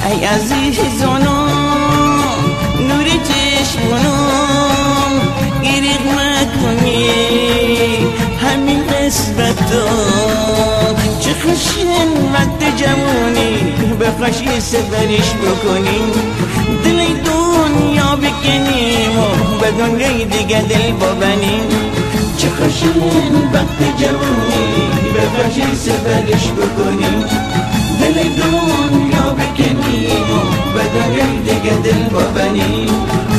ای عزیزانم نور چشمانم گریق مکنی همین قسمتا چه خوشین وقت جوانی به خوشی سفرش بکنیم دل دنیا بکنیم و به دنیای دیگه دل ببنیم چه خوشین وقت جوانی به خوشی سفرش بکنیم دل دنیا بکنیم و به دنیای دیگه دل ببنیم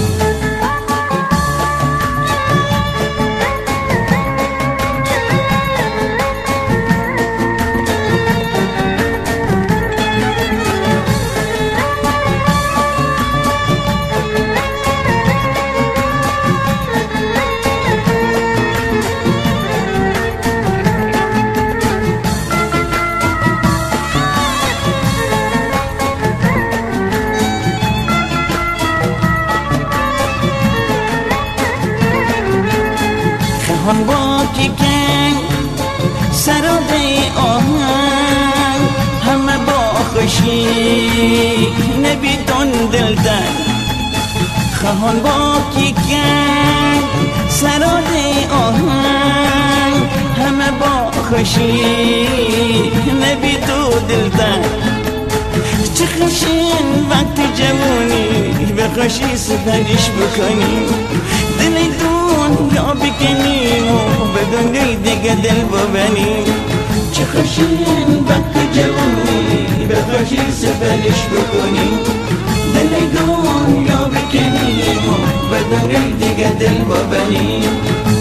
خواهان با کیکن سراده آهن همه با خوشی نبیتون دلتن خواهان با کیکن سراده آهن همه با خوشی نبیتون دلتن چه خوشین وقت جوانی به خوشی سفرش بکنیم دل دنیا بکنیم و به دنیای دیگه دل ببنیم چه خوشین وقت جوانی به خوشی سفرش بکنیم دل دنیا بکنیم و به دنیای دیگه دل ببنیم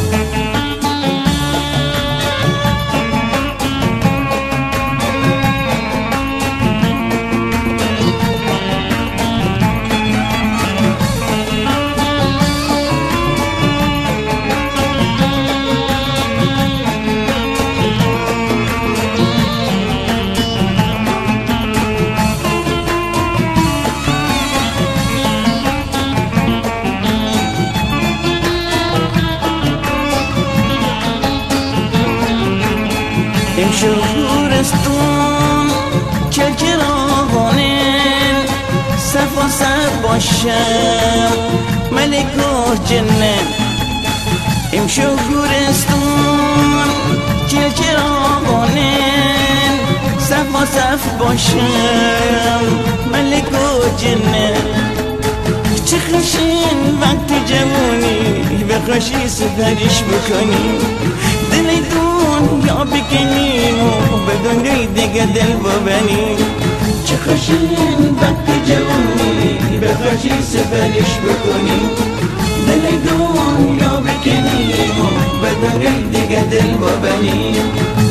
امشو خورستون چل چراغانن صفا صف باشم ملک و جنن امشو خورستون چل چراغانن صفا صف باشم ملک و جنن چه خوشین وقت جوانی به خوشی سفرش بکنیم دل دنیا بکنیم و به دنیای دیگه دل ببنیم چه خوشین وقت جوانی به خوشی سفرش بکنیم دل دنیا بکنیم و به دنیای دیگه دل ببنیم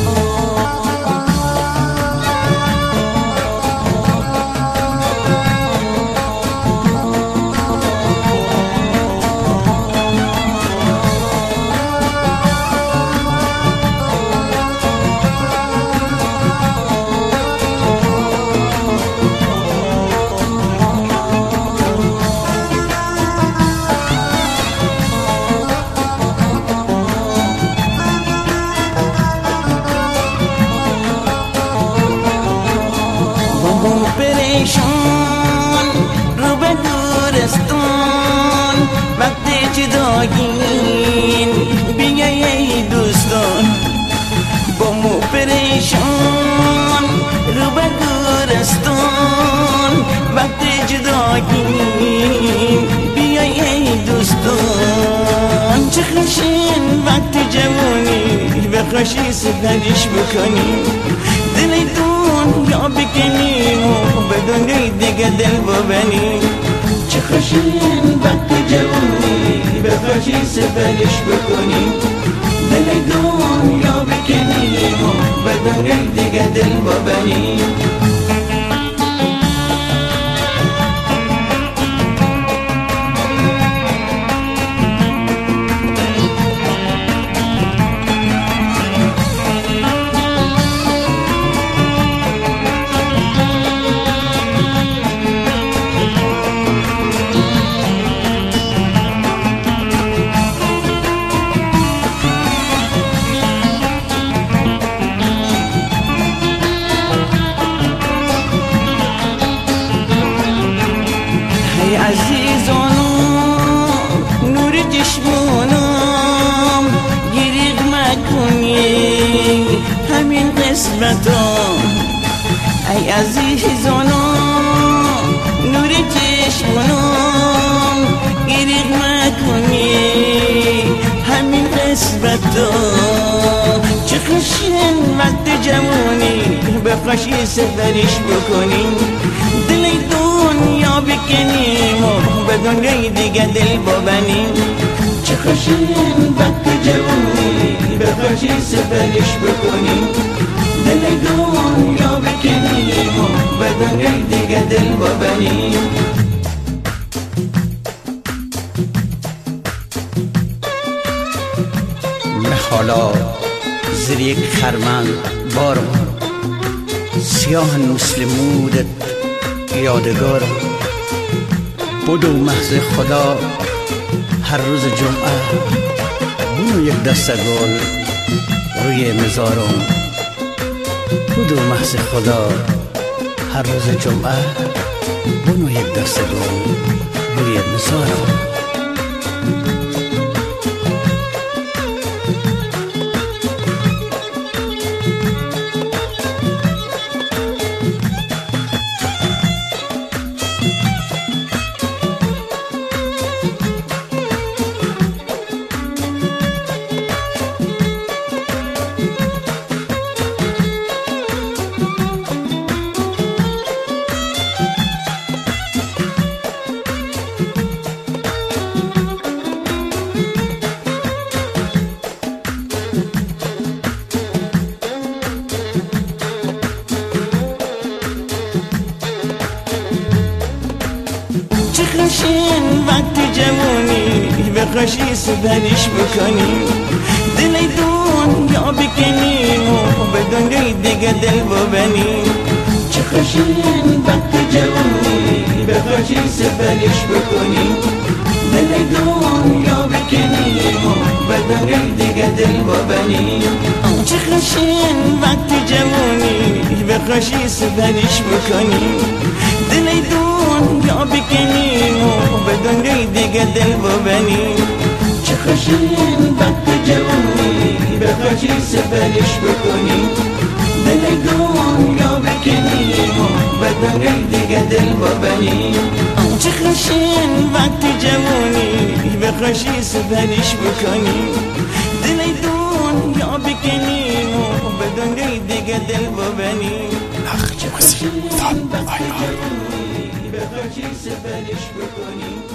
پریشان رو به دورستان وقت جدایین بیای ای دوستان با مو پریشان رو به دورستان وقت جدایین بیای ای دوستان چه خوشین وقت جوانی به خوشی سفرش بکنیم دل دنیا بکنیم و به دنیای دیگه دل ببنیم چه خوشین وقت جوانی به خوشی سفرش بکنیم دل دنیا بکنیم و به دنیای دیگه دل ببنیم ای عزیزانم نور چشمانم گریغ مکنی همین قسمتا چه خوشین وقت جوانی به خوشی سفرش بکنیم دل دنیا بکنیم و به دنیای دیگه دل ببنیم چه خوشین وقت جوانی به خوشی سفرش بکنیم دل دنیا بکنیم و به دنیای دیگه دل ببنیم حالا زیر یک خرمن بارم سیاه مسلمودت یادگارم بدو محض خدا هر روز جمعه بونو یک دسته گل روی مزارم بدو محض خدا هر روز جمعه بونو یک دسته گل روی مزارم خوشین وقت جوانی به خوشی سپرش بکنیم دل دنیا بکنیم و به دنیای دیگه دل ببنیم چه خوشین وقت جوانی به خوشی سپرش بکنیم دل دنیا بکنیم و به دنیای دیگه دل ببنیم چه خوشین وقت جوانی به خوشی سپرش بکنیم دل دنیا بکنیم و به دنیای دیگه دل ببنیم چه خوشین وقت جوانی به خوشی سپرش بکنیم دل دنیا بکنیم و به دنیای دیگه دل ببنیم چه خوشین وقت جوانی به خوشی سپرش بکنیم دل دنیا بکنیم و به دنیای دیگه دل ببنیم نخل مسیح به خوشی سپرش بکنیم